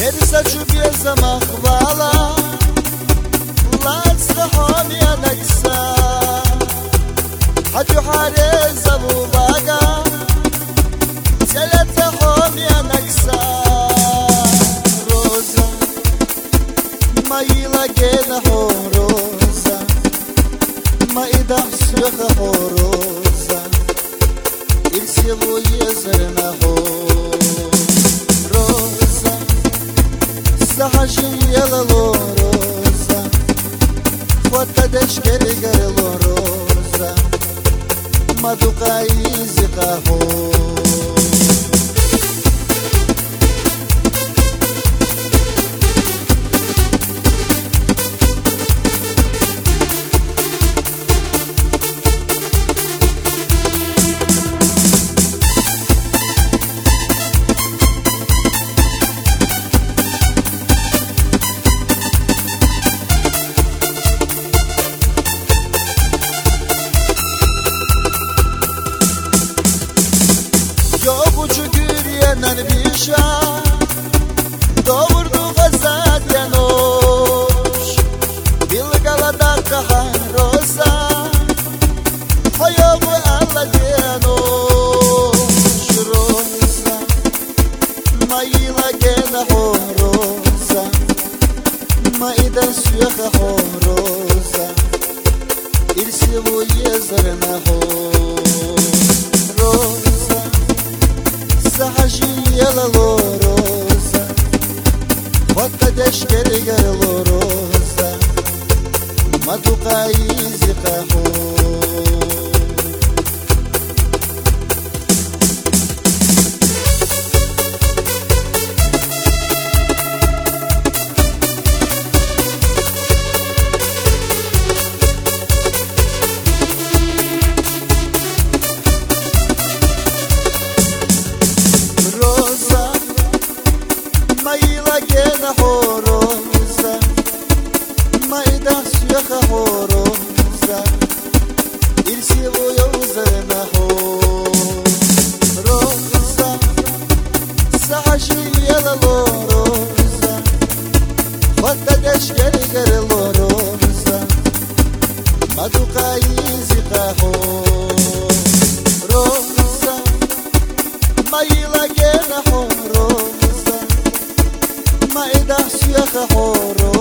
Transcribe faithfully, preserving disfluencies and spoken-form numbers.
Пересачу без замахвала Лацка хомия накса Хатю харе завувага Целята хомия накса Роза Маила гена хороза Маида свеха хороза Il sielo jezerna roza Sahaji jelalo roza Hvata deškeri garelo roza Maduka izika ho Doğurdu gazet noş Bilgalada kahar roza Hayabu Allah denoş Roza Maila gena horoza Maida suyaha horoza İrsivu yezerna horoza Sahaji jelalo roza Hvata deškeri garelo roza Maduka izika ho Gena horoza Maida suyaha horoza Il sielo yozerna horoza Sahaji jelalo roza Hvata deškeri garelo roza Maduka izika horoza Maila gena horoza Maida suyaha horoza